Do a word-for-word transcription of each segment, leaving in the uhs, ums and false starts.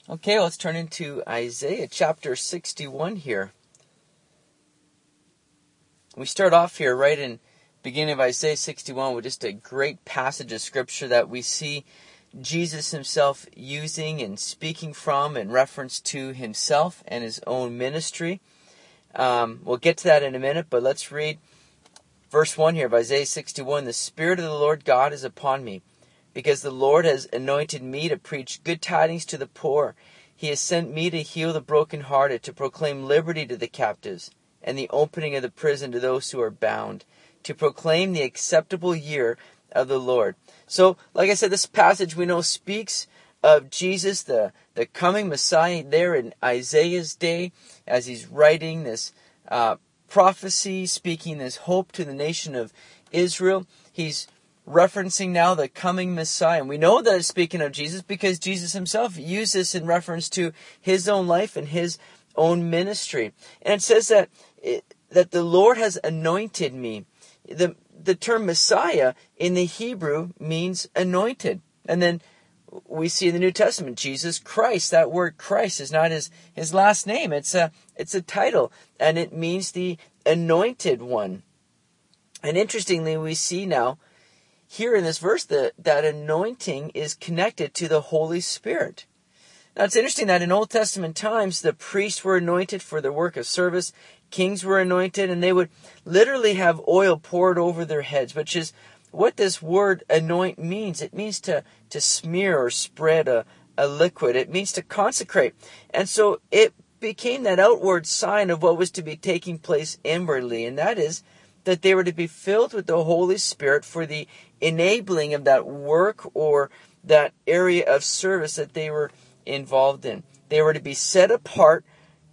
Okay, let's turn into Isaiah chapter sixty-one here. We start off here right in beginning of Isaiah sixty-one with just a great passage of scripture that we see Jesus himself using and speaking from in reference to himself and his own ministry. Um, we'll get to that in a minute, but let's read verse one here of Isaiah sixty-one. The Spirit of the Lord God is upon me, because the Lord has anointed me to preach good tidings to the poor. He has sent me to heal the brokenhearted, to proclaim liberty to the captives, and the opening of the prison to those who are bound, to proclaim the acceptable year of the Lord. So, like I said, this passage we know speaks of Jesus, the, the coming Messiah there in Isaiah's day, as he's writing this uh, prophecy, speaking this hope to the nation of Israel. He's referencing now the coming Messiah. And we know that it's speaking of Jesus because Jesus himself used this in reference to his own life and his own ministry. And it says that it, that the Lord has anointed me. The, the term Messiah in the Hebrew means anointed. And then we see in the New Testament, Jesus Christ. That word Christ is not his, his last name. It's a, it's a title, and it means the anointed one. And interestingly, we see now here in this verse that, that anointing is connected to the Holy Spirit. Now it's interesting that in Old Testament times, the priests were anointed for their work of service. Kings were anointed, and they would literally have oil poured over their heads, which is what this word anoint means. It means to, to smear or spread a, a liquid. It means to consecrate. And so it became that outward sign of what was to be taking place inwardly, and that is that they were to be filled with the Holy Spirit for the enabling of that work or that area of service that they were involved in. They were to be set apart,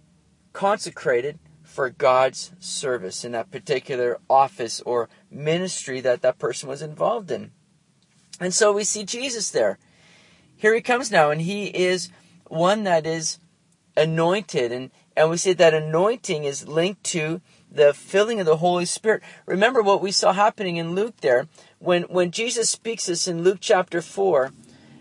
consecrated for God's service in that particular office or ministry that that person was involved in. And so we see Jesus there. Here he comes now, and he is one that is anointed. And, and we see that anointing is linked to the filling of the Holy Spirit. Remember what we saw happening in Luke there. When, when Jesus speaks this in Luke chapter four,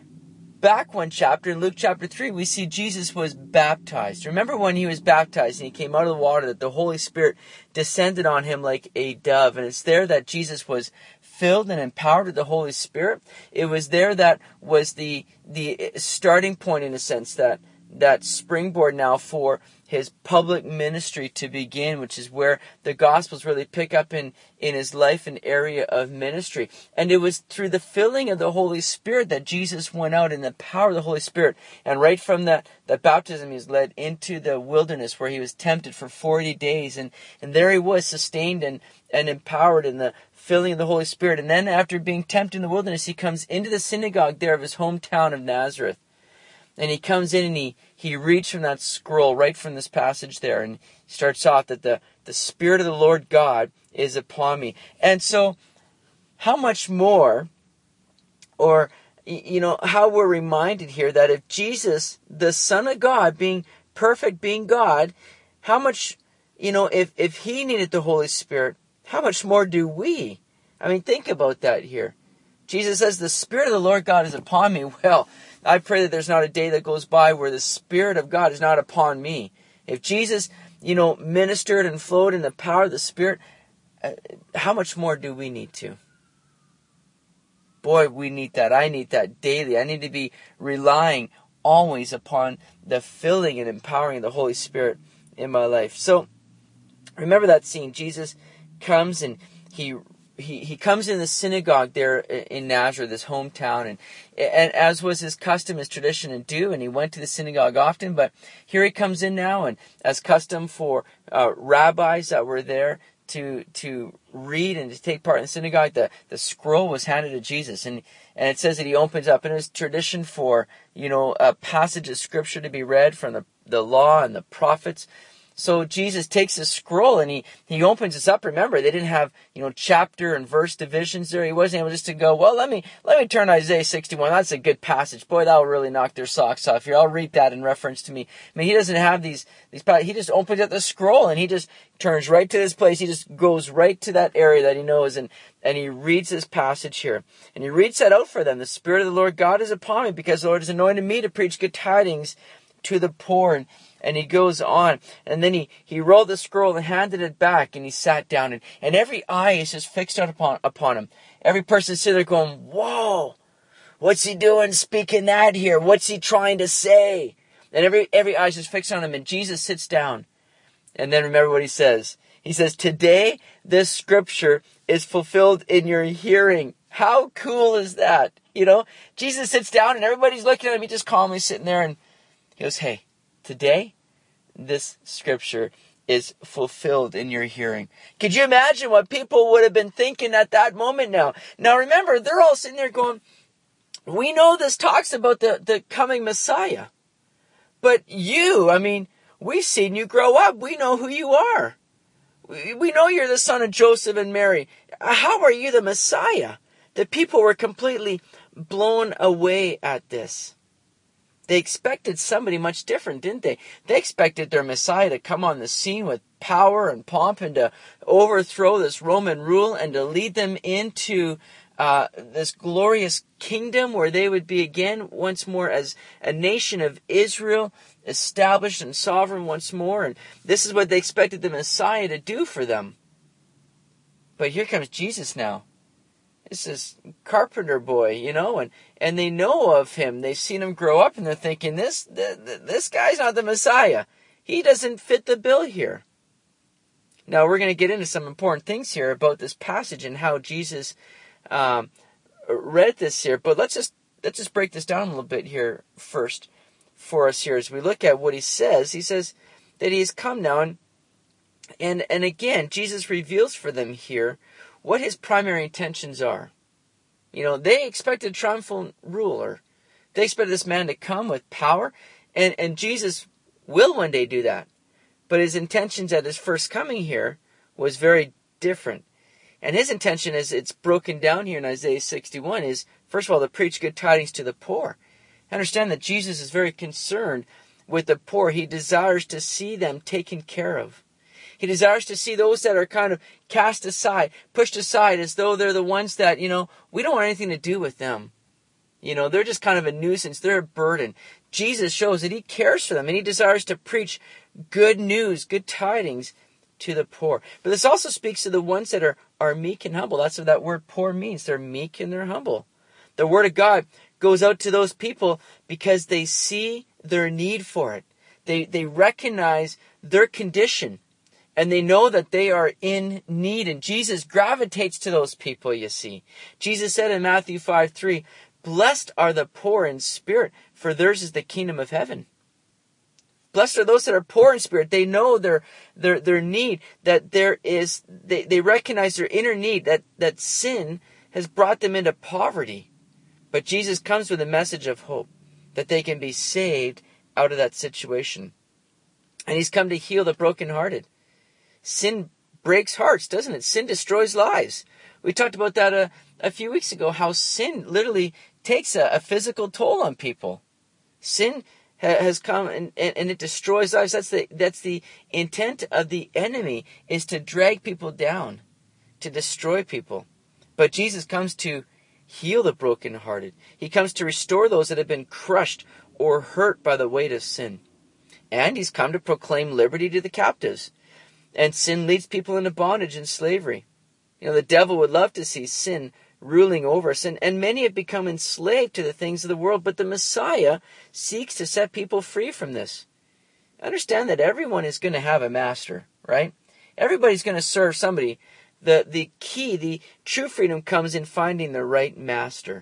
back one chapter, in Luke chapter three, we see Jesus was baptized. Remember when he was baptized and he came out of the water, that the Holy Spirit descended on him like a dove. And it's there that Jesus was filled and empowered with the Holy Spirit. It was there that was the the starting point, in a sense, that that springboard now for his public ministry to begin, which is where the Gospels really pick up in, in his life and area of ministry. And it was through the filling of the Holy Spirit that Jesus went out in the power of the Holy Spirit. And right from that, that baptism, he was led into the wilderness where he was tempted for forty days. And, and there he was, sustained and, and empowered in the filling of the Holy Spirit. And then after being tempted in the wilderness, he comes into the synagogue there of his hometown of Nazareth. And he comes in and he, he reads from that scroll right from this passage there. And he starts off that the, the Spirit of the Lord God is upon me. And so how much more, or, you know, how we're reminded here that if Jesus, the Son of God, being perfect, being God, how much, you know, if, if he needed the Holy Spirit, how much more do we? I mean, think about that here. Jesus says, the Spirit of the Lord God is upon me. Well, I pray that there's not a day that goes by where the Spirit of God is not upon me. If Jesus, you know, ministered and flowed in the power of the Spirit, uh, how much more do we need to? Boy, we need that. I need that daily. I need to be relying always upon the filling and empowering of the Holy Spirit in my life. So, remember that scene. Jesus comes and he He he comes in the synagogue there in Nazareth, this hometown, and and as was his custom, his tradition and due, and he went to the synagogue often, but here he comes in now, and as custom for uh, rabbis that were there to to read and to take part in the synagogue, the, the scroll was handed to Jesus, and, and it says that he opens up, and it was tradition for, you know, a passage of scripture to be read from the, the law and the prophets. So Jesus takes this scroll and he, he opens this up. Remember, they didn't have, you know, chapter and verse divisions there. He wasn't able just to go, well, let me, let me turn to Isaiah sixty-one. That's a good passage. Boy, that will really knock their socks off here. I'll read that in reference to me. I mean, he doesn't have these, these, he just opens up the scroll and he just turns right to this place. He just goes right to that area that he knows, and, and he reads this passage here. And he reads that out for them. The Spirit of the Lord God is upon me, because the Lord has anointed me to preach good tidings to the poor. And, and he goes on. And then he, he rolled the scroll and handed it back, and he sat down. And, and every eye is just fixed out upon, upon him. Every person sitting there going, whoa, what's he doing speaking that here? What's he trying to say? And every, every eye is just fixed on him. And Jesus sits down. And then remember what he says. He says, today this scripture is fulfilled in your hearing. How cool is that? You know, Jesus sits down and everybody's looking at him. He just calmly sitting there and he goes, hey, today this scripture is fulfilled in your hearing. Could you imagine what people would have been thinking at that moment now? Now remember, they're all sitting there going, we know this talks about the, the coming Messiah. But you, I mean, we've seen you grow up. We know who you are. We know you're the son of Joseph and Mary. How are you the Messiah? The people were completely blown away at this. They expected somebody much different, didn't they? They expected their Messiah to come on the scene with power and pomp and to overthrow this Roman rule and to lead them into uh, this glorious kingdom where they would be again once more as a nation of Israel, established and sovereign once more. And this is what they expected the Messiah to do for them. But here comes Jesus now. This is carpenter boy, you know, and, and they know of him. They've seen him grow up and they're thinking, this, the, this guy's not the Messiah. He doesn't fit the bill here. Now we're going to get into some important things here about this passage and how Jesus um, read this here. But let's just, let's just break this down a little bit here first for us here as we look at what he says. He says that he has come now, and and and again Jesus reveals for them here what his primary intentions are. You know, they expected a triumphant ruler. They expected this man to come with power, and and Jesus will one day do that. But his intentions at his first coming here was very different. And his intention, as it's broken down here in Isaiah sixty-one, is first of all to preach good tidings to the poor. Understand that Jesus is very concerned with the poor. He desires to see them taken care of. He desires to see those that are kind of cast aside, pushed aside as though they're the ones that, you know, we don't want anything to do with them. You know, they're just kind of a nuisance. They're a burden. Jesus shows that he cares for them and he desires to preach good news, good tidings to the poor. But this also speaks to the ones that are, are meek and humble. That's what that word poor means. They're meek and they're humble. The word of God goes out to those people because they see their need for it. They they recognize their condition and they know that they are in need. And Jesus gravitates to those people, you see. Jesus said in Matthew five three, blessed are the poor in spirit, for theirs is the kingdom of heaven. Blessed are those that are poor in spirit. They know their their their need, that there is they, they recognize their inner need, that, that sin has brought them into poverty. But Jesus comes with a message of hope, that they can be saved out of that situation. And he's come to heal the brokenhearted. Sin breaks hearts, doesn't it? Sin destroys lives. We talked about that a, a few weeks ago, how sin literally takes a, a physical toll on people. Sin ha, has come and, and, and it destroys lives. That's the, that's the intent of the enemy, is to drag people down, to destroy people. But Jesus comes to heal the brokenhearted. He comes to restore those that have been crushed or hurt by the weight of sin. And he's come to proclaim liberty to the captives. And sin leads people into bondage and slavery. You know, the devil would love to see sin ruling over us. And, and many have become enslaved to the things of the world. But the Messiah seeks to set people free from this. Understand that everyone is going to have a master, right? Everybody's going to serve somebody. The the key, the true freedom comes in finding the right master.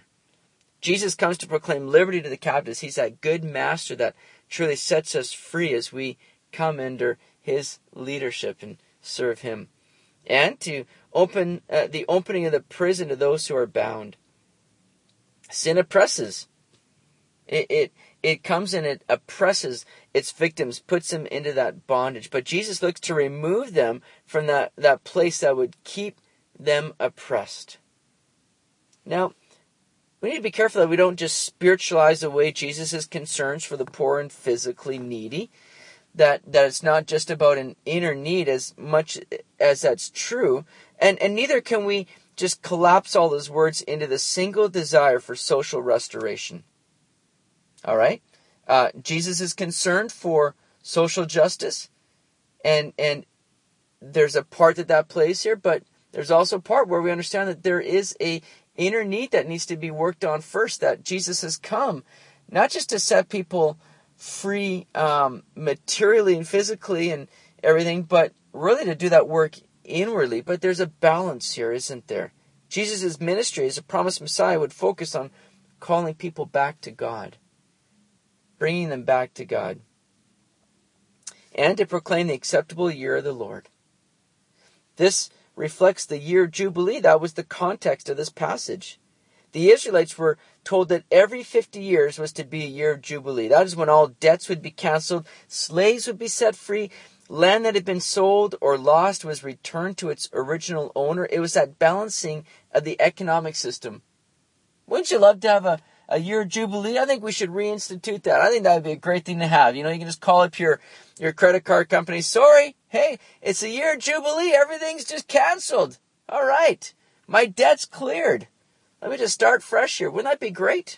Jesus comes to proclaim liberty to the captives. He's that good master that truly sets us free as we come under his leadership and serve him. And to open uh, the opening of the prison to those who are bound. Sin oppresses. It, it, it comes and it oppresses its victims, puts them into that bondage. But Jesus looks to remove them from that, that place that would keep them oppressed. Now, we need to be careful that we don't just spiritualize away Jesus' concerns for the poor and physically needy. That, that it's not just about an inner need as much as that's true. And, and neither can we just collapse all those words into the single desire for social restoration. All right? Uh, Jesus is concerned for social justice, and and there's a part that that plays here, but there's also a part where we understand that there is a inner need that needs to be worked on first, that Jesus has come not just to set people free um, materially and physically and everything, but really to do that work inwardly. But there's a balance here, isn't there? Jesus' ministry as a promised Messiah would focus on calling people back to God, bringing them back to God, and to proclaim the acceptable year of the Lord. This reflects the year of Jubilee. That was the context of this passage. The Israelites were told that every fifty years was to be a year of Jubilee. That is when all debts would be canceled, slaves would be set free, land that had been sold or lost was returned to its original owner. It was that balancing of the economic system. Wouldn't you love to have a, a year of Jubilee? I think we should reinstitute that. I think that would be a great thing to have. You know, you can just call up your, your credit card company. Sorry, hey, it's a year of Jubilee. Everything's just canceled. All right, my debt's cleared. Let me just start fresh here. Wouldn't that be great?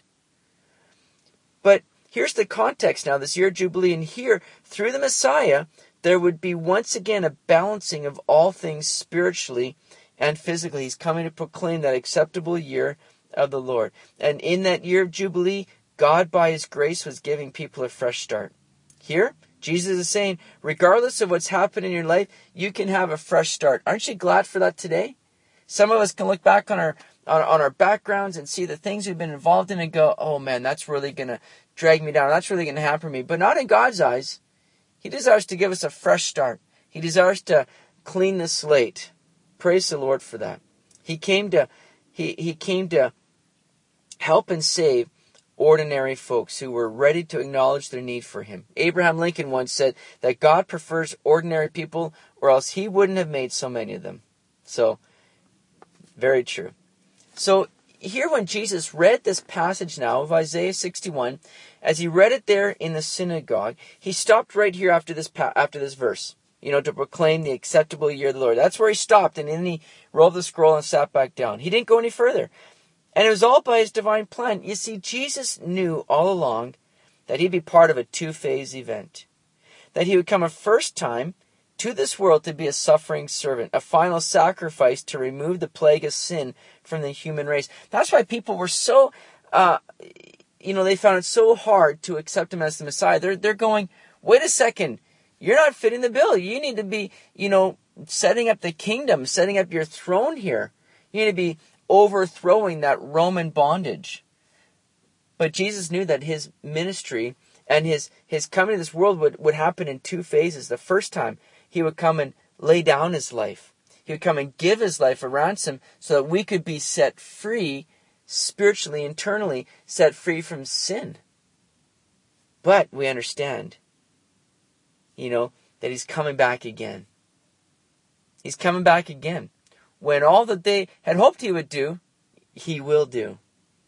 But here's the context now, this year of Jubilee. And here, through the Messiah, there would be once again a balancing of all things spiritually and physically. He's coming to proclaim that acceptable year of the Lord. And in that year of Jubilee, God, by His grace, was giving people a fresh start. Here, Jesus is saying, regardless of what's happened in your life, you can have a fresh start. Aren't you glad for that today? Some of us can look back on our on, on our backgrounds and see the things we've been involved in and go, oh man, that's really going to drag me down. That's really going to happen to me. But not in God's eyes. He desires to give us a fresh start. He desires to clean the slate. Praise the Lord for that. He came to, he, he came to help and save ordinary folks who were ready to acknowledge their need for Him. Abraham Lincoln once said that God prefers ordinary people, or else He wouldn't have made so many of them. So, very true. So here when Jesus read this passage now of Isaiah sixty-one, as He read it there in the synagogue, He stopped right here after this pa- after this verse, you know, to proclaim the acceptable year of the Lord. That's where He stopped, and then He rolled the scroll and sat back down. He didn't go any further. And it was all by His divine plan. You see, Jesus knew all along that He'd be part of a two-phase event. That He would come a first time to this world to be a suffering servant, a final sacrifice to remove the plague of sin from the human race. That's why people were so, uh, you know, they found it so hard to accept Him as the Messiah. They're, they're going, wait a second, you're not fitting the bill. You need to be, you know, setting up the kingdom, setting up your throne here. You need to be overthrowing that Roman bondage. But Jesus knew that His ministry and his, his coming to this world would, would happen in two phases. The first time, He would come and lay down His life. He would come and give His life a ransom so that we could be set free spiritually, internally, set free from sin. But we understand, you know, that He's coming back again. He's coming back again. When all that they had hoped He would do, He will do.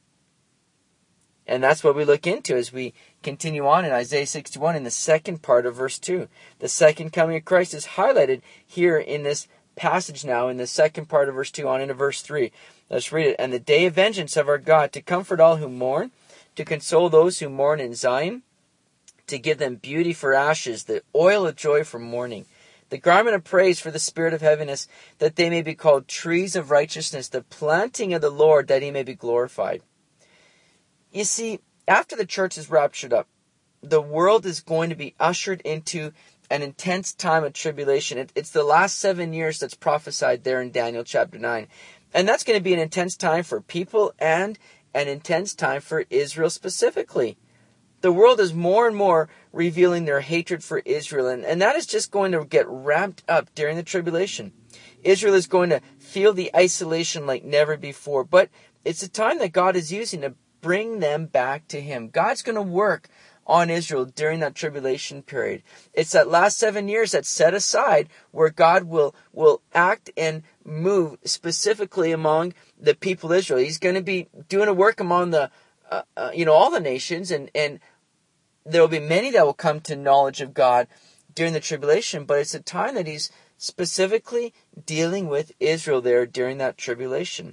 And that's what we look into as we continue on in Isaiah sixty-one in the second part of verse two. The second coming of Christ is highlighted here in this passage now in the second part of verse two on into verse three. Let's read it. And the day of vengeance of our God, to comfort all who mourn, to console those who mourn in Zion, to give them beauty for ashes, the oil of joy for mourning, the garment of praise for the spirit of heaviness, that they may be called trees of righteousness, the planting of the Lord, that He may be glorified. You see, after the church is raptured up, the world is going to be ushered into an intense time of tribulation. It, it's the last seven years that's prophesied there in Daniel chapter nine. And that's going to be an intense time for people and an intense time for Israel specifically. The world is more and more revealing their hatred for Israel, and, and that is just going to get ramped up during the tribulation. Israel is going to feel the isolation like never before, but it's a time that God is using to bring them back to Him. God's going to work on Israel during that tribulation period. It's that last seven years that's set aside where God will, will act and move specifically among the people of Israel. He's going to be doing a work among the, uh, uh, you know, all the nations, and, and there will be many that will come to knowledge of God during the tribulation, but it's a time that He's specifically dealing with Israel there during that tribulation.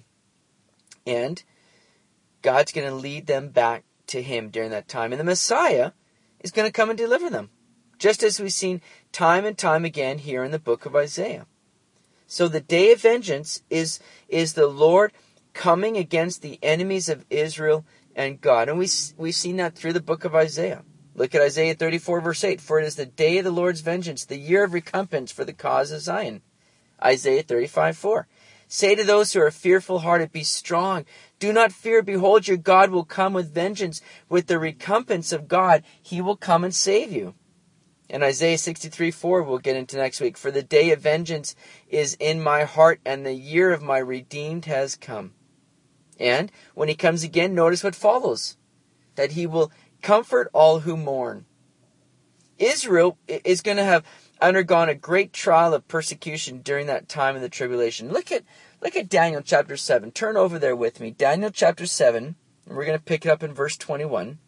And God's going to lead them back to Him during that time. And the Messiah is going to come and deliver them. Just as we've seen time and time again here in the book of Isaiah. So the day of vengeance is, is the Lord coming against the enemies of Israel and God. And we, we've seen that through the book of Isaiah. Look at Isaiah thirty-four, verse eight. For it is the day of the Lord's vengeance, the year of recompense for the cause of Zion. Isaiah thirty-five, four. Say to those who are fearful-hearted, be strong. Do not fear. Behold, your God will come with vengeance. With the recompense of God, he will come and save you. And Isaiah sixty-three, four we'll get into next week. For the day of vengeance is in my heart, and the year of my redeemed has come. And when he comes again, notice what follows. That he will comfort all who mourn. Israel is going to have undergone a great trial of persecution during that time of the tribulation. Look at look at Daniel chapter seven. Turn over there with me. Daniel chapter seven. And we're going to pick it up in verse twenty-one.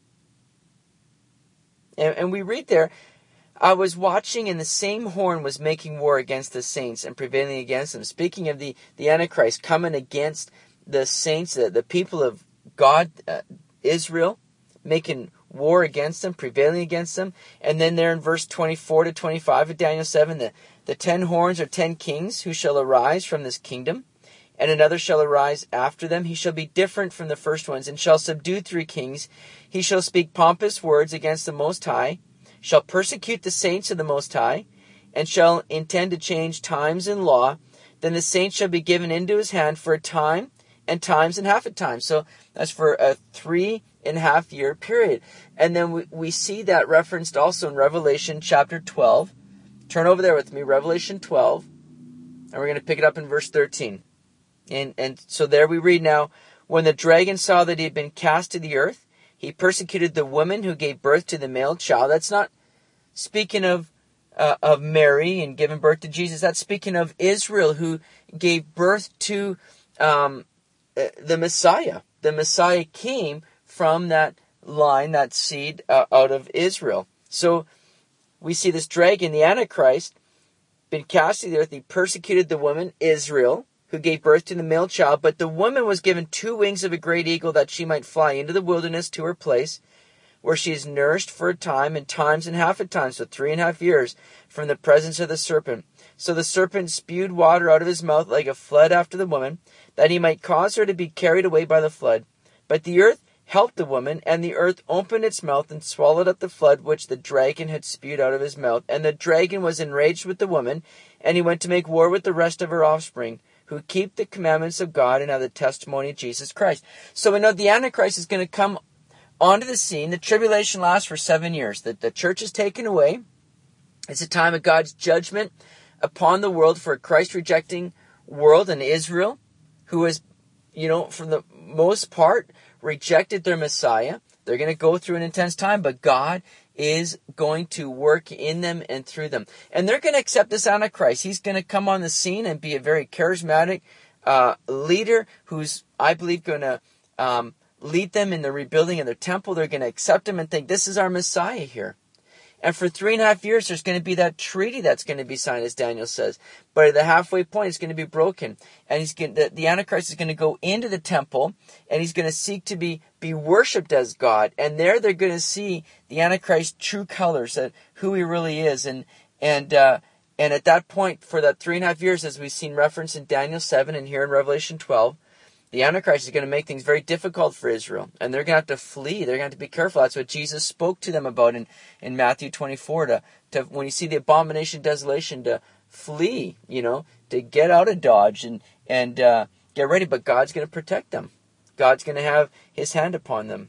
And, and we read there, I was watching, and the same horn was making war against the saints and prevailing against them. Speaking of the, the Antichrist coming against the saints, the, the people of God, uh, Israel, making war against them, prevailing against them. And then there in verse twenty-four to twenty-five of Daniel seven, the, the ten horns are ten kings who shall arise from this kingdom, and another shall arise after them. He shall be different from the first ones, and shall subdue three kings. He shall speak pompous words against the Most High, shall persecute the saints of the Most High, and shall intend to change times and law. Then the saints shall be given into his hand for a time, and times and half a time. So that's for a three and a half year period. And then we, we see that referenced also in Revelation chapter twelve. Turn over there with me, Revelation twelve. And we're going to pick it up in verse thirteen. And, and so there we read now, when the dragon saw that he had been cast to the earth, he persecuted the woman who gave birth to the male child. That's not speaking of uh, of Mary and giving birth to Jesus. That's speaking of Israel, who gave birth to um, the Messiah. The Messiah came from that line, that seed uh, out of Israel. So we see this dragon, the Antichrist, been cast to the earth. He persecuted the woman, Israel, who gave birth to the male child. But the woman was given two wings of a great eagle, that she might fly into the wilderness to her place, where she is nourished for a time, and times and half a time, so three and a half years, from the presence of the serpent. So the serpent spewed water out of his mouth like a flood after the woman, that he might cause her to be carried away by the flood. But the earth helped the woman, and the earth opened its mouth and swallowed up the flood which the dragon had spewed out of his mouth. And the dragon was enraged with the woman, and he went to make war with the rest of her offspring, who keep the commandments of God and have the testimony of Jesus Christ. So we know the Antichrist is going to come onto the scene. The tribulation lasts for seven years. The, the church is taken away. It's a time of God's judgment upon the world for a Christ-rejecting world, and Israel, who has, you know, for the most part, rejected their Messiah. They're going to go through an intense time, but God is going to work in them and through them. And they're going to accept this Antichrist. He's going to come on the scene and be a very charismatic uh, leader who's, I believe, going to um, lead them in the rebuilding of their temple. They're going to accept him and think, this is our Messiah here. And for three and a half years, there's going to be that treaty that's going to be signed, as Daniel says. But at the halfway point, it's going to be broken. And he's going to, the Antichrist is going to go into the temple, and he's going to seek to be, be worshipped as God. And there they're going to see the Antichrist's true colors, that who he really is. And and uh, and at that point, for that three and a half years, as we've seen reference in Daniel seven and here in Revelation twelve, the Antichrist is going to make things very difficult for Israel. And they're going to have to flee. They're going to have to be careful. That's what Jesus spoke to them about in, in Matthew twenty-four. To, to when you see the abomination of desolation, to flee, you know, to get out of Dodge and, and uh, get ready. But God's going to protect them. God's going to have his hand upon them.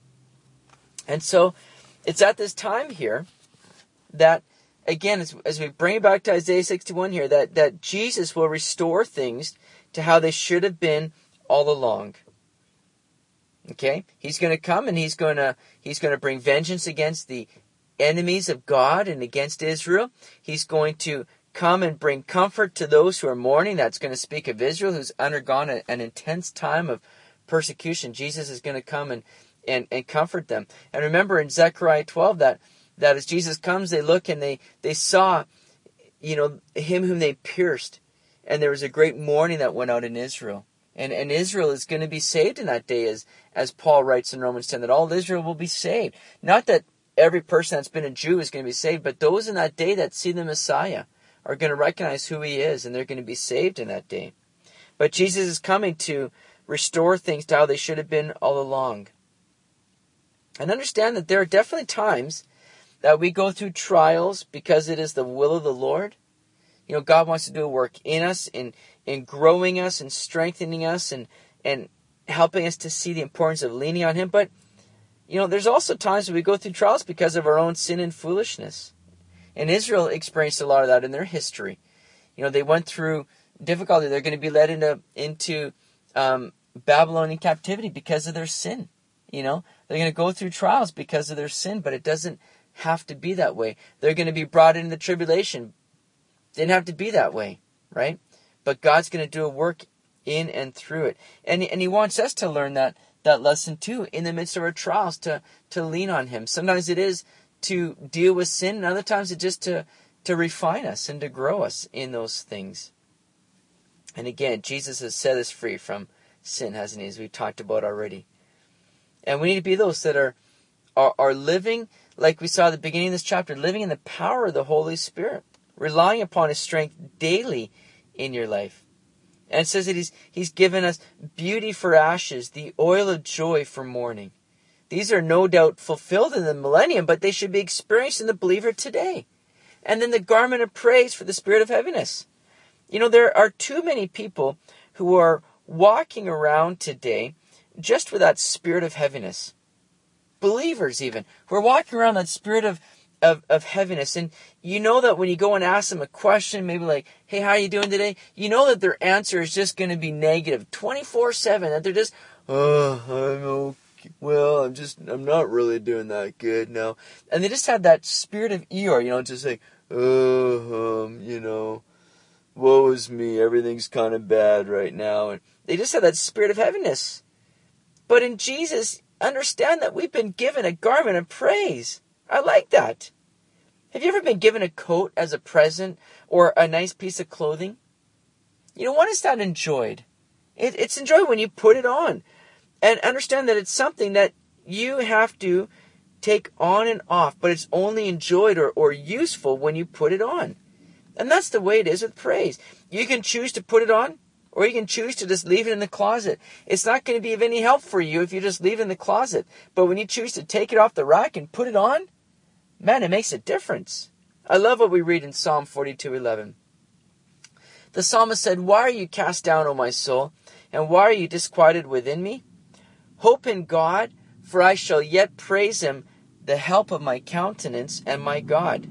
And so it's at this time here that, again, as, as we bring it back to Isaiah sixty-one here, that, that Jesus will restore things to how they should have been all along. Okay? He's going to come and he's going to he's going to bring vengeance against the enemies of God and against Israel. He's going to come and bring comfort to those who are mourning. That's going to speak of Israel, who's undergone a, an intense time of persecution. Jesus is going to come and, and, and comfort them. And remember in Zechariah twelve that, that as Jesus comes, they look and they, they saw, you know, him whom they pierced. And there was a great mourning that went out in Israel. And, and Israel is going to be saved in that day, as, as Paul writes in Romans ten, that all Israel will be saved. Not that every person that's been a Jew is going to be saved, but those in that day that see the Messiah are going to recognize who he is, and they're going to be saved in that day. But Jesus is coming to restore things to how they should have been all along. And understand that there are definitely times that we go through trials because it is the will of the Lord. You know, God wants to do a work in us, in in growing us and strengthening us and, and helping us to see the importance of leaning on him. But, you know, there's also times when we go through trials because of our own sin and foolishness. And Israel experienced a lot of that in their history. You know, they went through difficulty. They're going to be led into, into um, Babylonian captivity because of their sin. You know, they're going to go through trials because of their sin, but it doesn't have to be that way. They're going to be brought into the tribulation. Didn't have to be that way, right? But God's going to do a work in and through it. And, and he wants us to learn that, that lesson too, in the midst of our trials, to, to lean on him. Sometimes it is to deal with sin, and other times it's just to, to refine us and to grow us in those things. And again, Jesus has set us free from sin, hasn't he, as we talked about already. And we need to be those that are, are, are living, like we saw at the beginning of this chapter, living in the power of the Holy Spirit, relying upon his strength daily in your life. And it says that he's, he's given us beauty for ashes, the oil of joy for mourning. These are no doubt fulfilled in the millennium, but they should be experienced in the believer today. And then the garment of praise for the spirit of heaviness. You know, there are too many people who are walking around today just with that spirit of heaviness. Believers even, who are walking around that spirit of Of, of heaviness. And you know that when you go and ask them a question, maybe like, hey, how are you doing today? You know that their answer is just going to be negative twenty-four seven. That they're just, oh, I'm okay. Well, I'm just, I'm not really doing that good now. And they just have that spirit of Eeyore, you know, just like, oh, um, you know, woe is me. Everything's kind of bad right now. And they just have that spirit of heaviness. But in Jesus, understand that we've been given a garment of praise. I like that. Have you ever been given a coat as a present or a nice piece of clothing? You know, when is that enjoyed? It, it's enjoyed when you put it on. And understand that it's something that you have to take on and off, but it's only enjoyed or, or useful when you put it on. And that's the way it is with praise. You can choose to put it on, or you can choose to just leave it in the closet. It's not going to be of any help for you if you just leave it in the closet. But when you choose to take it off the rack and put it on, man, it makes a difference. I love what we read in Psalm forty-two eleven. The psalmist said, "Why are you cast down, O my soul? And why are you disquieted within me? Hope in God, for I shall yet praise him, the help of my countenance and my God."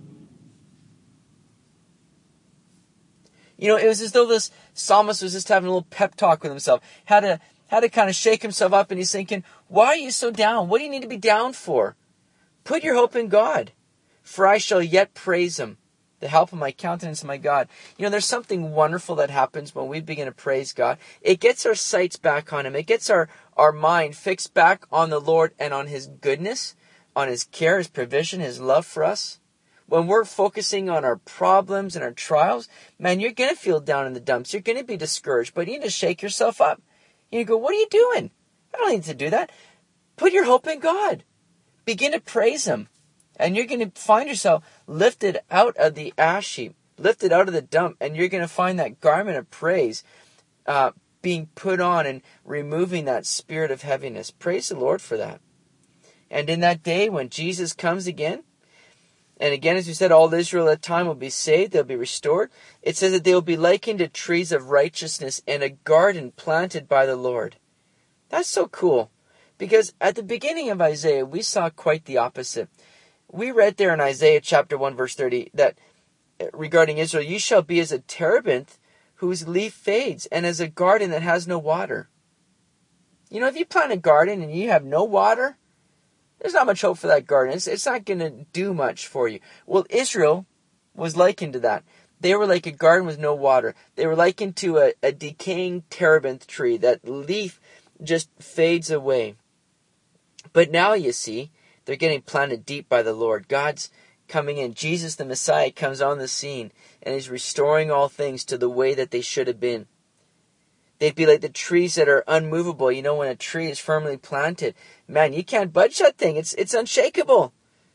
You know, it was as though this psalmist was just having a little pep talk with himself. Had to, had to kind of shake himself up, and he's thinking, why are you so down? What do you need to be down for? Put your hope in God, for I shall yet praise him, the help of my countenance and my God. You know, there's something wonderful that happens when we begin to praise God. It gets our sights back on him. It gets our, our mind fixed back on the Lord and on his goodness, on his care, his provision, his love for us. When we're focusing on our problems and our trials, man, you're going to feel down in the dumps. You're going to be discouraged, but you need to shake yourself up. You go, what are you doing? I don't need to do that. Put your hope in God. Begin to praise him. And you're going to find yourself lifted out of the ash heap, lifted out of the dump, and you're going to find that garment of praise uh, being put on and removing that spirit of heaviness. Praise the Lord for that. And in that day when Jesus comes again, and again, as we said, all Israel at that time will be saved. They'll be restored. It says that they will be likened to trees of righteousness and a garden planted by the Lord. That's so cool. Because at the beginning of Isaiah, we saw quite the opposite. We read there in Isaiah chapter one, verse thirty, that regarding Israel, you shall be as a terebinth whose leaf fades, and as a garden that has no water. You know, if you plant a garden and you have no water, there's not much hope for that garden. It's, it's not going to do much for you. Well, Israel was likened to that. They were like a garden with no water. They were likened to a, a decaying terebinth tree. That leaf just fades away. But now you see, they're getting planted deep by the Lord. God's coming in. Jesus the Messiah comes on the scene, and he's restoring all things to the way that they should have been. They'd be like the trees that are unmovable. You know, when a tree is firmly planted, man, you can't budge that thing. It's it's unshakable.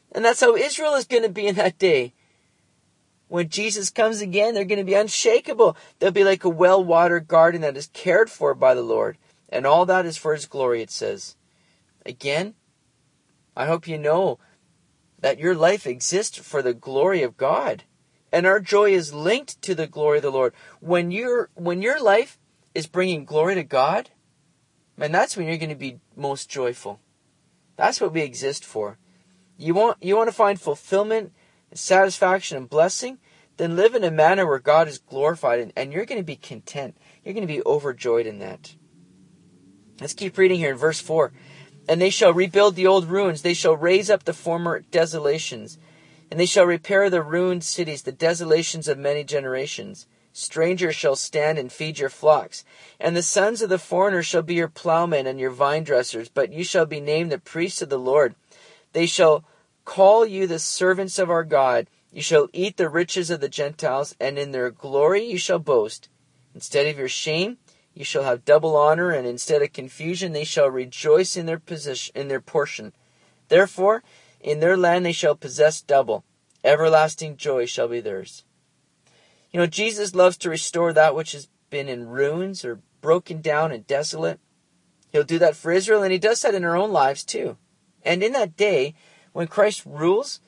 And that's how Israel is going to be in that day. When Jesus comes again, they're going to be unshakable. They'll be like a well-watered garden that is cared for by the Lord. And all that is for His glory, it says. Again, I hope you know that your life exists for the glory of God. And our joy is linked to the glory of the Lord. When your when your life is bringing glory to God, man, that's when you're going to be most joyful. That's what we exist for. You want you want to find fulfillment, satisfaction, and blessing? Then live in a manner where God is glorified, and, and you're going to be content. You're going to be overjoyed in that. Let's keep reading here in verse four. And they shall rebuild the old ruins. They shall raise up the former desolations. And they shall repair the ruined cities, the desolations of many generations. Strangers shall stand and feed your flocks. And the sons of the foreigners shall be your plowmen and your vine dressers. But you shall be named the priests of the Lord. They shall call you the servants of our God. You shall eat the riches of the Gentiles, and in their glory you shall boast. Instead of your shame, you shall have double honor, and instead of confusion, they shall rejoice in their position, in their portion. Therefore, in their land they shall possess double. Everlasting joy shall be theirs. You know, Jesus loves to restore that which has been in ruins or broken down and desolate. He'll do that for Israel, and He does that in our own lives too. And in that day, when Christ rules,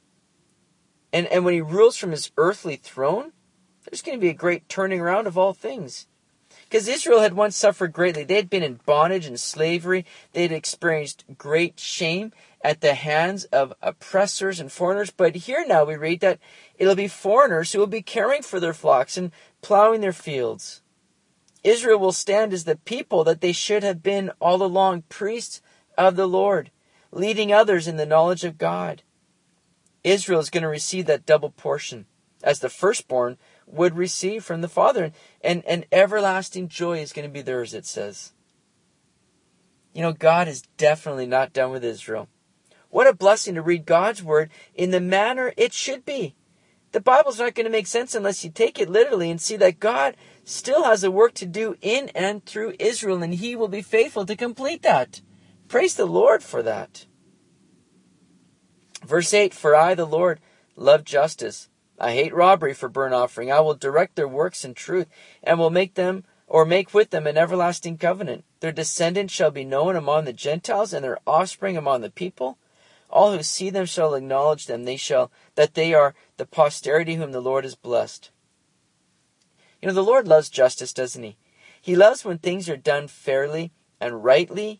and, and when He rules from His earthly throne, there's going to be a great turning around of all things. Because Israel had once suffered greatly. They had been in bondage and slavery. They had experienced great shame at the hands of oppressors and foreigners. But here now we read that it'll be foreigners who will be caring for their flocks and plowing their fields. Israel will stand as the people that they should have been all along, priests of the Lord, leading others in the knowledge of God. Israel is going to receive that double portion as the firstborn would receive from the Father. And, and everlasting joy is going to be theirs, it says. You know, God is definitely not done with Israel. What a blessing to read God's word in the manner it should be. The Bible's not going to make sense unless you take it literally and see that God still has a work to do in and through Israel, and He will be faithful to complete that. Praise the Lord for that. Verse eight, for I, the Lord, love justice. I hate robbery for burnt offering. I will direct their works in truth, and will make them, or make with them, an everlasting covenant. Their descendants shall be known among the Gentiles, and their offspring among the people. All who see them shall acknowledge them. They shall that they are the posterity whom the Lord has blessed. You know, the Lord loves justice, doesn't He? He loves when things are done fairly and rightly.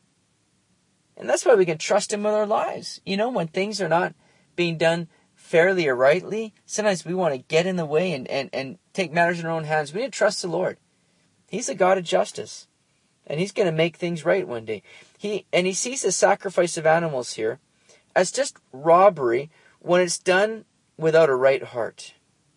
And that's why we can trust Him with our lives. You know, when things are not being done fairly or rightly, sometimes we want to get in the way and, and, and take matters in our own hands. We need to trust the Lord. He's a God of justice. And He's going to make things right one day. He And He sees the sacrifice of animals here as just robbery when it's done without a right heart.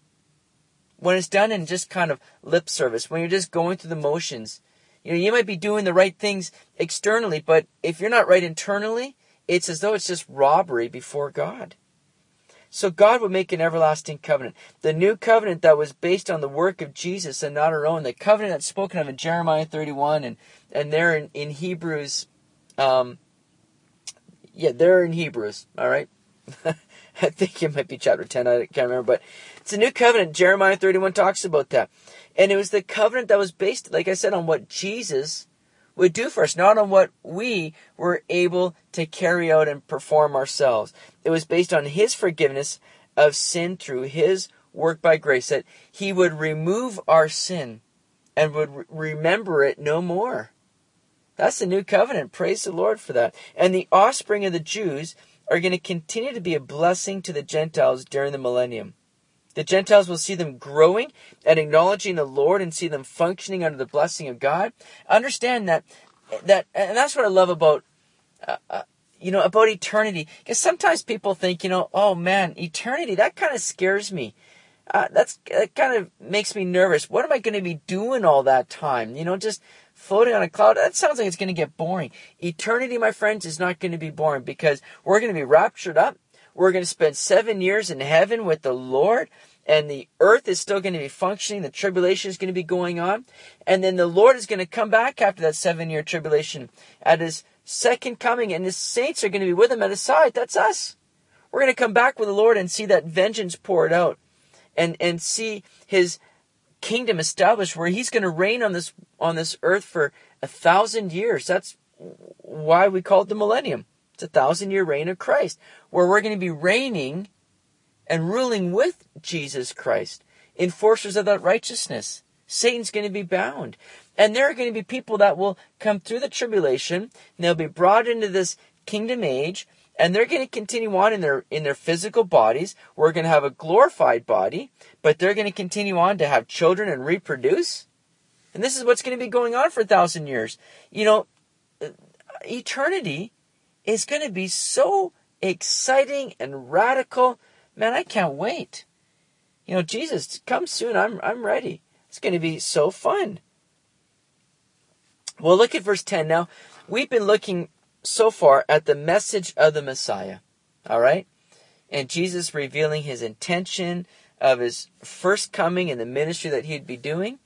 When it's done in just kind of lip service, when you're just going through the motions. You know, you might be doing the right things externally, but if you're not right internally, it's as though it's just robbery before God. So God would make an everlasting covenant. The new covenant that was based on the work of Jesus and not our own. The covenant that's spoken of in Jeremiah thirty-one and, and there in, in Hebrews. Um, yeah, there in Hebrews. All right. I think it might be chapter ten. I can't remember. But it's a new covenant. Jeremiah thirty-one talks about that. And it was the covenant that was based, like I said, on what Jesus would do for us, not on what we were able to carry out and perform ourselves. It was based on His forgiveness of sin through His work by grace, that He would remove our sin and would re- remember it no more. That's the new covenant. Praise the Lord for that. And the offspring of the Jews are going to continue to be a blessing to the Gentiles during the millennium. The Gentiles will see them growing and acknowledging the Lord and see them functioning under the blessing of God. Understand that, that, and that's what I love about, uh, uh, you know, about eternity. Because sometimes people think, you know, oh man, eternity, that kind of scares me. Uh, that's, that kind of makes me nervous. What am I going to be doing all that time? You know, just floating on a cloud. That sounds like it's going to get boring. Eternity, my friends, is not going to be boring because we're going to be raptured up. We're going to spend seven years in heaven with the Lord, and the earth is still going to be functioning. The tribulation is going to be going on. And then the Lord is going to come back after that seven-year tribulation at His second coming, and His saints are going to be with Him at His side. That's us. We're going to come back with the Lord and see that vengeance poured out and, and see his kingdom established where he's going to reign on this, on this earth for a thousand years. That's why we call it the millennium. It's a thousand year reign of Christ, where we're going to be reigning and ruling with Jesus Christ, enforcers of that righteousness. Satan's going to be bound. And there are going to be people that will come through the tribulation, and they'll be brought into this kingdom age, and they're going to continue on in their in their physical bodies. We're going to have a glorified body, but they're going to continue on to have children and reproduce. And this is what's going to be going on for a thousand years. You know, eternity is going to be so exciting and radical. Man, I can't wait. You know, Jesus, come soon. I'm I'm ready. It's going to be so fun. Well, look at verse ten now. We've been looking so far at the message of the Messiah. All right? And Jesus revealing his intention of his first coming and the ministry that he'd be doing.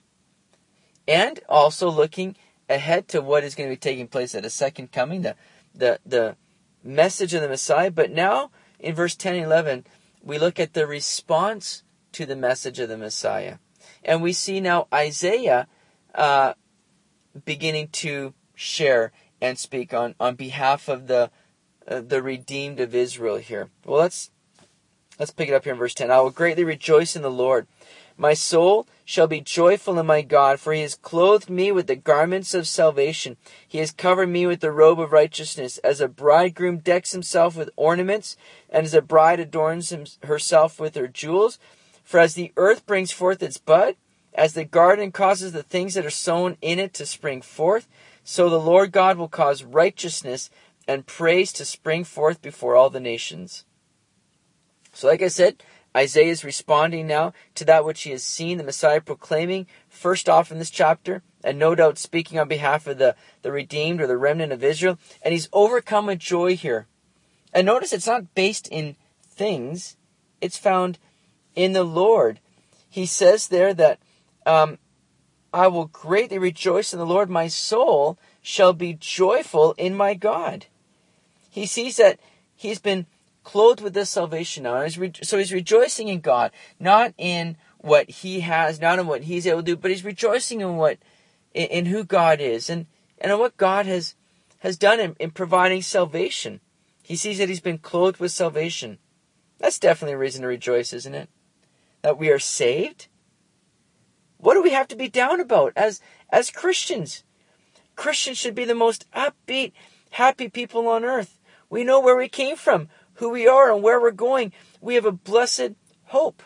And also looking ahead to what is going to be taking place at a second coming, the, the, the message of the Messiah. But now, in verse ten and eleven, we look at the response to the message of the Messiah. And we see now Isaiah uh, beginning to share and speak on, on behalf of the uh, the redeemed of Israel here. Well, let's let's pick it up here in verse ten. I will greatly rejoice in the Lord. My soul shall be joyful in my God, for he has clothed me with the garments of salvation. He has covered me with the robe of righteousness. As a bridegroom decks himself with ornaments, and as a bride adorns him, herself with her jewels. For as the earth brings forth its bud, as the garden causes the things that are sown in it to spring forth, so the Lord God will cause righteousness and praise to spring forth before all the nations. So like I said, Isaiah is responding now to that which he has seen the Messiah proclaiming, first off in this chapter, and no doubt speaking on behalf of the, the redeemed or the remnant of Israel. And he's overcome with joy here. And notice it's not based in things. It's found in the Lord. He says there that um, I will greatly rejoice in the Lord. My soul shall be joyful in my God. He sees that he's been clothed with this salvation now. So he's rejoicing in God, not in what he has, not in what he's able to do, but he's rejoicing in what, in, in who God is and, and in what God has, has done in, in providing salvation. He sees that he's been clothed with salvation. That's definitely a reason to rejoice, isn't it? That we are saved. What do we have to be down about as, as Christians? Christians should be the most upbeat, happy people on earth. We know where we came from, who we are, and where we're going. We have a blessed hope.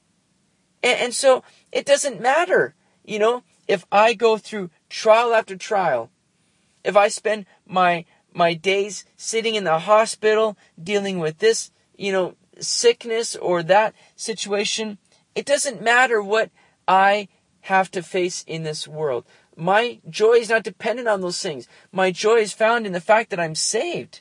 And, and so it doesn't matter, you know, if I go through trial after trial, if I spend my my days sitting in the hospital dealing with this, you know, sickness or that situation, it doesn't matter what I have to face in this world. My joy is not dependent on those things. My joy is found in the fact that I'm saved.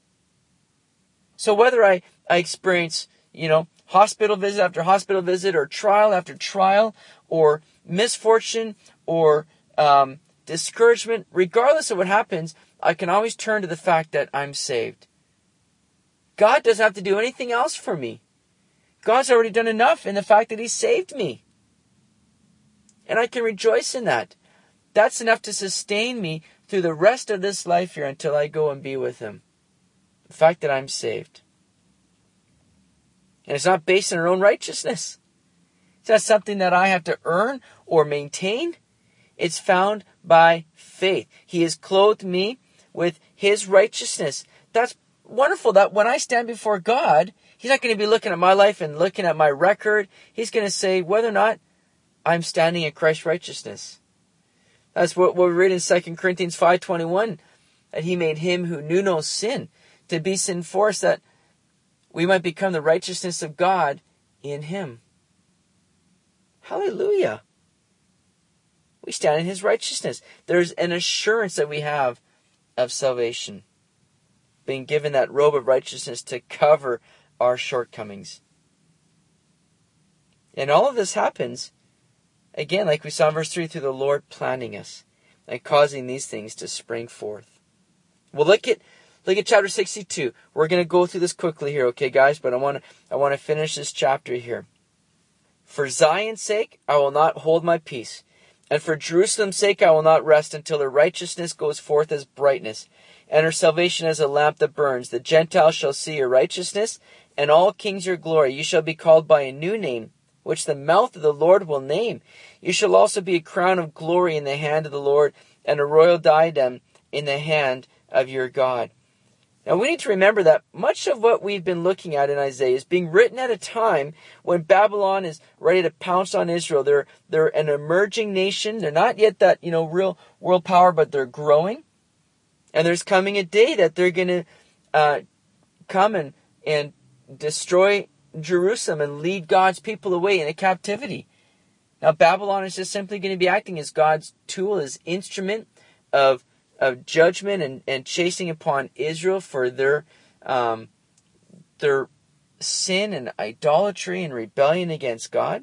So whether I, I experience, you know, hospital visit after hospital visit, or trial after trial, or misfortune, or um, discouragement, regardless of what happens, I can always turn to the fact that I'm saved. God doesn't have to do anything else for me. God's already done enough in the fact that He saved me. And I can rejoice in that. That's enough to sustain me through the rest of this life here until I go and be with Him. The fact that I'm saved. And it's not based on our own righteousness. It's not something that I have to earn or maintain. It's found by faith. He has clothed me with His righteousness. That's wonderful that when I stand before God, He's not going to be looking at my life and looking at my record. He's going to say whether or not I'm standing in Christ's righteousness. That's what we read in Second Corinthians five twenty-one, that He made Him who knew no sin to be sin for us, that we might become the righteousness of God in Him. Hallelujah. We stand in His righteousness. There's an assurance that we have of salvation, being given that robe of righteousness to cover our shortcomings. And all of this happens, again, like we saw in verse three, through the Lord planning us and causing these things to spring forth. Well, look at Look at chapter sixty-two. We're going to go through this quickly here, okay, guys? But I want to I want to finish this chapter here. For Zion's sake, I will not hold my peace. And for Jerusalem's sake, I will not rest until her righteousness goes forth as brightness, and her salvation as a lamp that burns. The Gentiles shall see your righteousness, and all kings your glory. You shall be called by a new name, which the mouth of the Lord will name. You shall also be a crown of glory in the hand of the Lord, and a royal diadem in the hand of your God. Now we need to remember that much of what we've been looking at in Isaiah is being written at a time when Babylon is ready to pounce on Israel. They're they're an emerging nation. They're not yet that, you know, real world power, but they're growing. And there's coming a day that they're going to uh, come and, and destroy Jerusalem and lead God's people away into captivity. Now Babylon is just simply going to be acting as God's tool, as instrument of of judgment and, and chasing upon Israel for their um, their sin and idolatry and rebellion against God.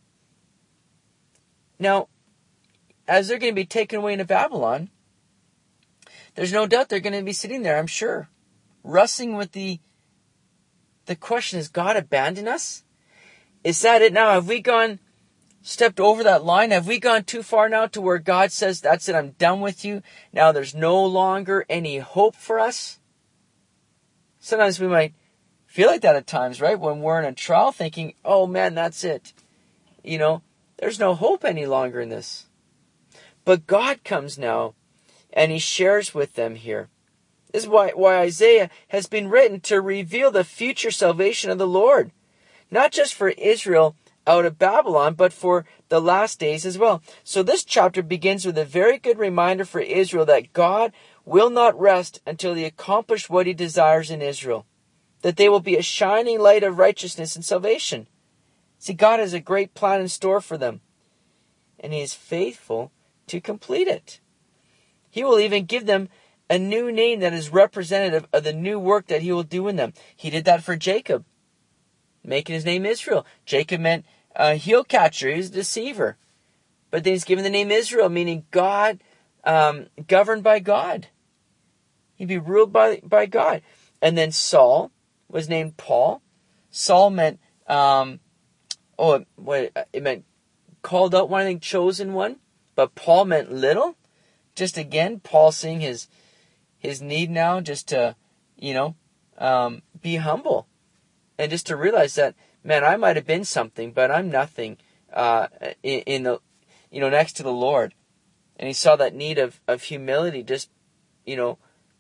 Now, as they're going to be taken away into Babylon, there's no doubt they're going to be sitting there, I'm sure, wrestling with the the question, has God abandoned us? Is that it now? Have we gone stepped over that line? Have we gone too far now to where God says, that's it, I'm done with you. Now there's no longer any hope for us? Sometimes we might feel like that at times, right? When we're in a trial thinking, oh man, that's it. You know, there's no hope any longer in this. But God comes now and he shares with them here. This is why, why Isaiah has been written, to reveal the future salvation of the Lord. Not just for Israel out of Babylon, but for the last days as well. So this chapter begins with a very good reminder for Israel that God will not rest until he accomplishes what he desires in Israel. That they will be a shining light of righteousness and salvation. See, God has a great plan in store for them, and he is faithful to complete it. He will even give them a new name that is representative of the new work that he will do in them. He did that for Jacob, making his name Israel. Jacob meant a heel catcher. He was a deceiver. But then he's given the name Israel, meaning God, um, governed by God. He'd be ruled by, by God. And then Saul was named Paul. Saul meant, um, oh, what it meant called out one, I think chosen one. But Paul meant little. Just again, Paul seeing his his need now just to, you know, um, be humble. And just to realize that, man, I might have been something, but I'm nothing uh, in, in the, you know, next to the Lord. And he saw that need of, of humility, just, you know,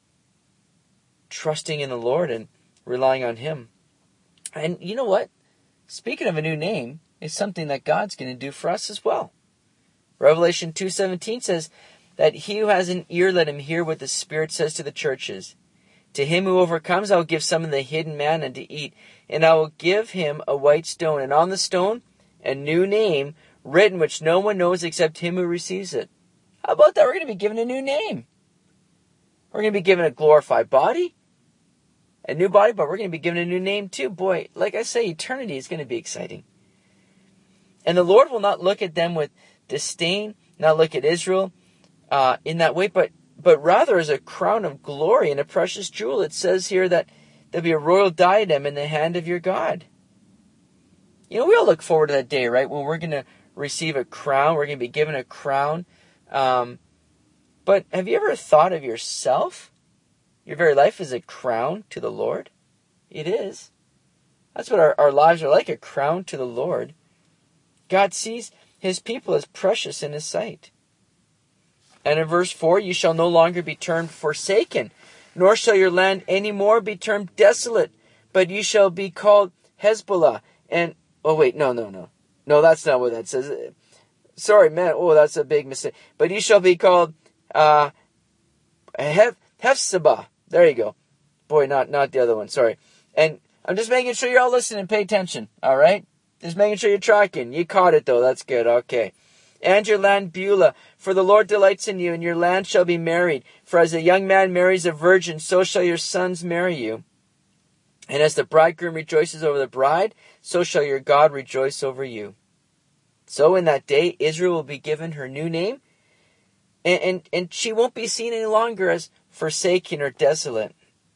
trusting in the Lord and relying on him. And you know what? Speaking of a new name, it's something that God's going to do for us as well. Revelation two seventeen says that he who has an ear, let him hear what the Spirit says to the churches. To him who overcomes, I will give some of the hidden manna to eat, and I will give him a white stone, and on the stone a new name written which no one knows except him who receives it. How about that? We're going to be given a new name. We're going to be given a glorified body, a new body, but we're going to be given a new name too. Boy, like I say, eternity is going to be exciting. And the Lord will not look at them with disdain, not look at Israel uh, in that way, but but rather as a crown of glory and a precious jewel. It says here that there'll be a royal diadem in the hand of your God. You know, we all look forward to that day, right? When we're going to receive a crown, we're going to be given a crown. Um, but have you ever thought of yourself? Your very life is a crown to the Lord. It is. That's what our, our lives are like, a crown to the Lord. God sees his people as precious in his sight. And in verse four, you shall no longer be termed forsaken, nor shall your land any more be termed desolate, but you shall be called Hezbollah. And, oh wait, no, no, no. No, that's not what that says. Sorry, man. Oh, that's a big mistake. But you shall be called uh, Hef- Hephzibah. There you go. Boy, not, not the other one. Sorry. And I'm just making sure you're all listening and pay attention. All right? Just making sure you're tracking. You caught it, though. That's good. Okay. And your land Beulah, for the Lord delights in you, and your land shall be married. For as a young man marries a virgin, so shall your sons marry you. And as the bridegroom rejoices over the bride, so shall your God rejoice over you. So in that day, Israel will be given her new name, and, and, and she won't be seen any longer as forsaken or desolate.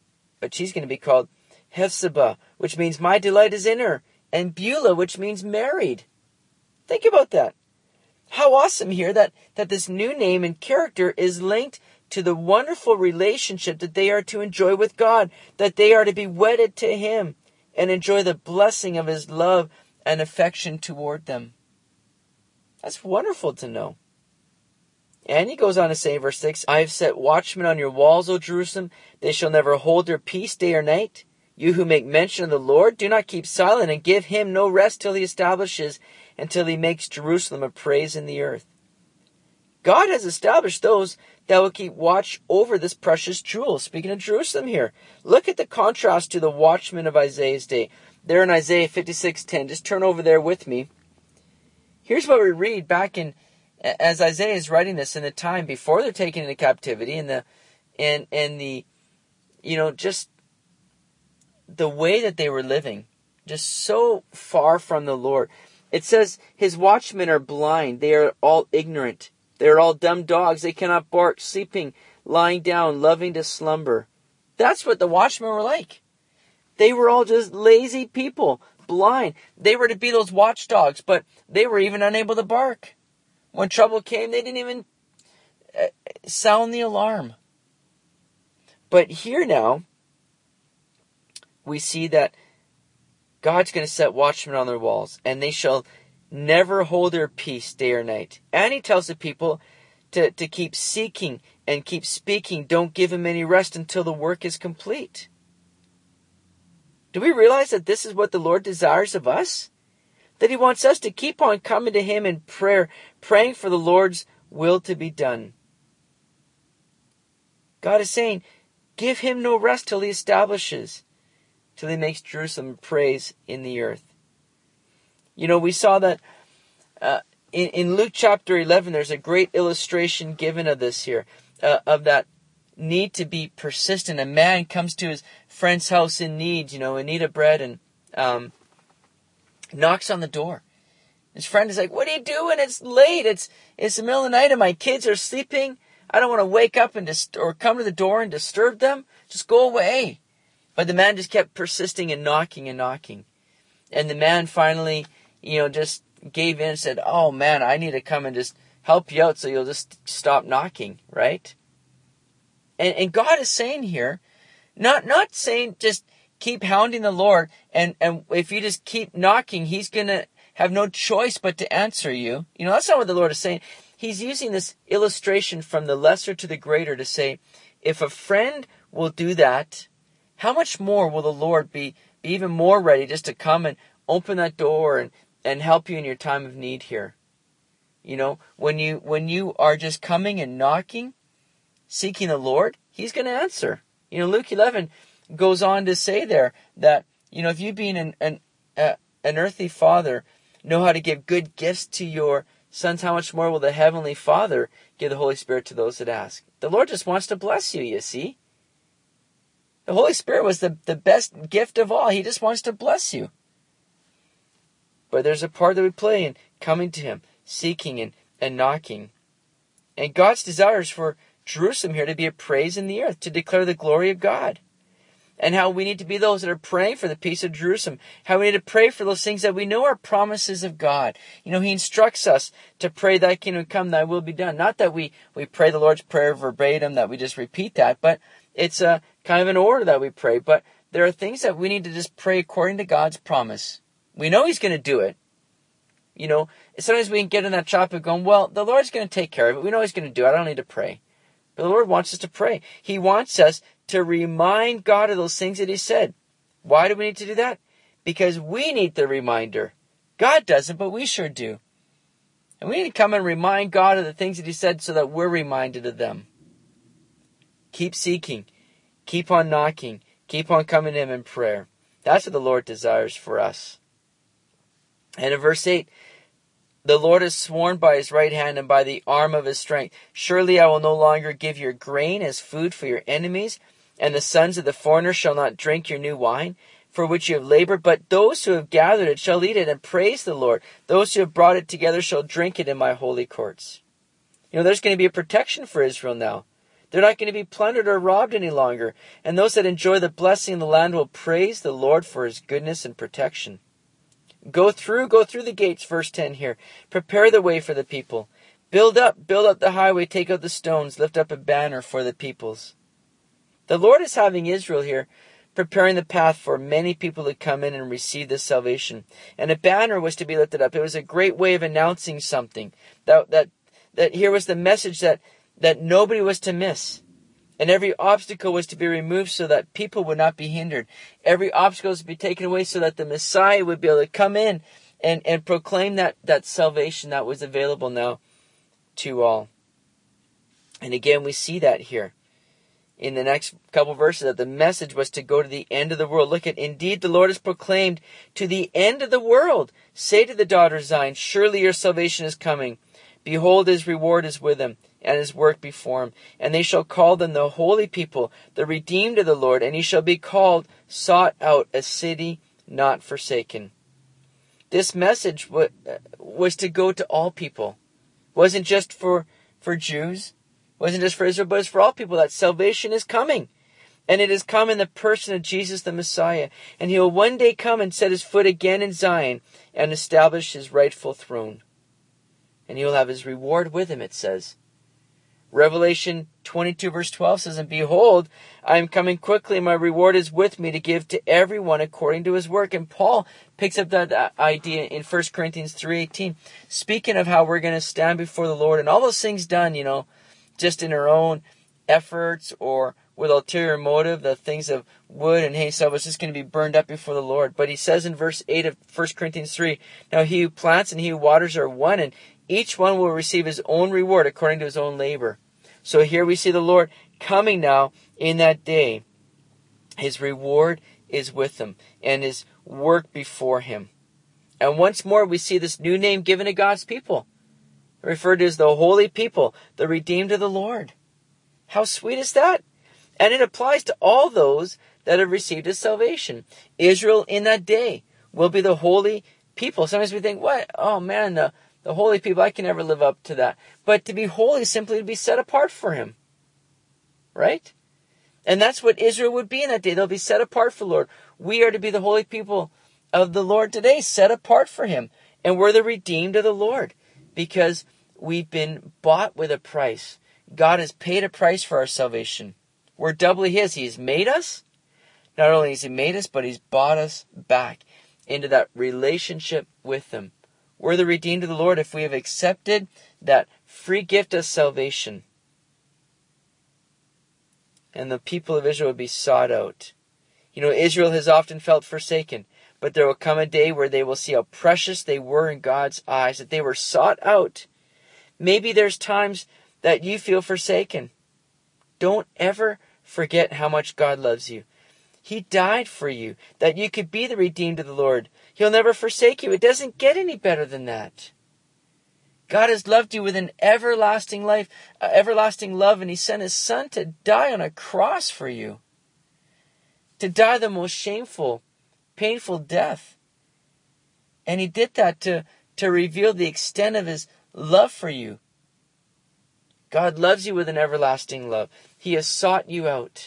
but she's going to be called Hephzibah, which means my delight is in her, and Beulah, which means married. Think about that. How awesome here that, that this new name and character is linked to the wonderful relationship that they are to enjoy with God, that they are to be wedded to Him and enjoy the blessing of His love and affection toward them. That's wonderful to know. And he goes on to say in verse six, I have set watchmen on your walls, O Jerusalem. They shall never hold their peace day or night. You who make mention of the Lord, do not keep silent, and give Him no rest till He establishes, until He makes Jerusalem a praise in the earth. God has established those that will keep watch over this precious jewel. Speaking of Jerusalem here, look at the contrast to the watchmen of Isaiah's day. There in Isaiah fifty-six ten, just turn over there with me. Here's what we read back in, as Isaiah is writing this in the time before they're taken into captivity, and the, and, and the, you know, just the way that they were living, just so far from the Lord. It says, His watchmen are blind. They are all ignorant. They are all dumb dogs. They cannot bark, sleeping, lying down, loving to slumber. That's what the watchmen were like. They were all just lazy people, blind. They were to be those watchdogs, but they were even unable to bark. When trouble came, they didn't even sound the alarm. But here now, we see that God's going to set watchmen on their walls, and they shall never hold their peace day or night. And He tells the people to, to keep seeking and keep speaking. Don't give Him any rest until the work is complete. Do we realize that this is what the Lord desires of us? That He wants us to keep on coming to Him in prayer, praying for the Lord's will to be done. God is saying, give Him no rest till He establishes, till He makes Jerusalem praise in the earth. You know, we saw that uh, in, in Luke chapter eleven, there's a great illustration given of this here, uh, of that need to be persistent. A man comes to his friend's house in need, you know, in need of bread, and um, knocks on the door. His friend is like, what are you doing? It's late. It's it's the middle of the night and my kids are sleeping. I don't want to wake up and dist- or come to the door and disturb them. Just go away. But the man just kept persisting and knocking and knocking. And the man finally, you know, just gave in and said, oh man, I need to come and just help you out so you'll just stop knocking, right? And, and God is saying here, not not saying just keep hounding the Lord, and, and if you just keep knocking, He's going to have no choice but to answer you. You know, that's not what the Lord is saying. He's using this illustration from the lesser to the greater to say, if a friend will do that, how much more will the Lord be, be even more ready just to come and open that door and, and help you in your time of need here? You know, when you when you are just coming and knocking, seeking the Lord, He's going to answer. You know, Luke eleven goes on to say there that, you know, if you being an an, uh, an earthly father know how to give good gifts to your sons, how much more will the Heavenly Father give the Holy Spirit to those that ask? The Lord just wants to bless you, you see. The Holy Spirit was the, the best gift of all. He just wants to bless you. But there's a part that we play in coming to Him, seeking and, and knocking. And God's desire is for Jerusalem here to be a praise in the earth, to declare the glory of God. And how we need to be those that are praying for the peace of Jerusalem. How we need to pray for those things that we know are promises of God. You know, He instructs us to pray, thy kingdom come, thy will be done. Not that we, we pray the Lord's Prayer verbatim, that we just repeat that, but it's a kind of an order that we pray. But there are things that we need to just pray according to God's promise. We know He's going to do it. You know, sometimes we can get in that trap of going, well, the Lord's going to take care of it. We know He's going to do it. I don't need to pray. But the Lord wants us to pray. He wants us to remind God of those things that He said. Why do we need to do that? Because we need the reminder. God doesn't, but we sure do. And we need to come and remind God of the things that He said so that we're reminded of them. Keep seeking. Keep on knocking. Keep on coming to Him in prayer. That's what the Lord desires for us. And in verse eight, the Lord has sworn by His right hand and by the arm of His strength, surely I will no longer give your grain as food for your enemies, and the sons of the foreigner shall not drink your new wine, for which you have labored, but those who have gathered it shall eat it and praise the Lord. Those who have brought it together shall drink it in my holy courts. You know, there's going to be a protection for Israel now. They're not going to be plundered or robbed any longer. And those that enjoy the blessing of the land will praise the Lord for his goodness and protection. Go through, go through the gates, verse ten here. Prepare the way for the people. Build up, build up the highway, take out the stones, lift up a banner for the peoples. The Lord is having Israel here, preparing the path for many people to come in and receive this salvation. And a banner was to be lifted up. It was a great way of announcing something. That that that here was the message that, that nobody was to miss. And every obstacle was to be removed so that people would not be hindered. Every obstacle was to be taken away so that the Messiah would be able to come in and, and proclaim that, that salvation that was available now to all. And again, we see that here in the next couple verses, that the message was to go to the end of the world. Look at, indeed, the Lord has proclaimed to the end of the world. Say to the daughter Zion, surely your salvation is coming. Behold, his reward is with him, and his work before him. And they shall call them the holy people, the redeemed of the Lord, and he shall be called, sought out, a city not forsaken. This message was to go to all people. It wasn't just for, for Jews. It wasn't just for Israel, but it's for all people, that salvation is coming. And it has come in the person of Jesus the Messiah. And he will one day come and set his foot again in Zion and establish his rightful throne. And he will have his reward with him, it says. Revelation twenty-two verse twelve says, and behold, I am coming quickly, and my reward is with me to give to everyone according to his work. And Paul picks up that idea in First Corinthians three eighteen, speaking of how we're going to stand before the Lord, and all those things done, you know, just in our own efforts or with ulterior motive, the things of wood and hay, so it's just going to be burned up before the Lord. But he says in verse eight of First Corinthians three, now he who plants and he who waters are one, and each one will receive his own reward according to his own labor. So here we see the Lord coming now in that day. His reward is with him and his work before him. And once more we see this new name given to God's people, referred to as the holy people, the redeemed of the Lord. How sweet is that? And it applies to all those that have received his salvation. Israel in that day will be the holy people. Sometimes we think, what? Oh man, the The holy people, I can never live up to that. But to be holy is simply to be set apart for him. Right? And that's what Israel would be in that day. They'll be set apart for the Lord. We are to be the holy people of the Lord today, set apart for him. And we're the redeemed of the Lord because we've been bought with a price. God has paid a price for our salvation. We're doubly his. He's made us. Not only has he made us, but he's bought us back into that relationship with him. We're the redeemed of the Lord if we have accepted that free gift of salvation. And the people of Israel will be sought out. You know, Israel has often felt forsaken, but there will come a day where they will see how precious they were in God's eyes, that they were sought out. Maybe there's times that you feel forsaken. Don't ever forget how much God loves you. He died for you, that you could be the redeemed of the Lord. He'll never forsake you. It doesn't get any better than that. God has loved you with an everlasting life, uh, everlasting love, and he sent his son to die on a cross for you. To die the most shameful, painful death. And he did that to, to reveal the extent of his love for you. God loves you with an everlasting love. He has sought you out.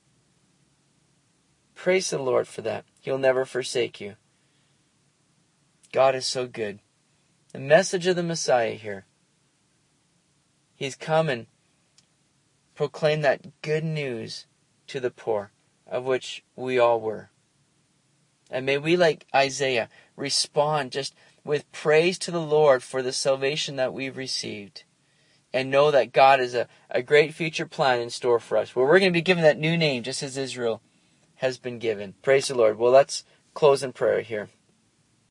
Praise the Lord for that. He'll never forsake you. God is so good. The message of the Messiah here. He's come and proclaimed that good news to the poor, of which we all were. And may we, like Isaiah, respond just with praise to the Lord for the salvation that we've received. And know that God is a, a great future plan in store for us, where we're going to be given that new name just as Israel has been given. Praise the Lord. Well, let's close in prayer here.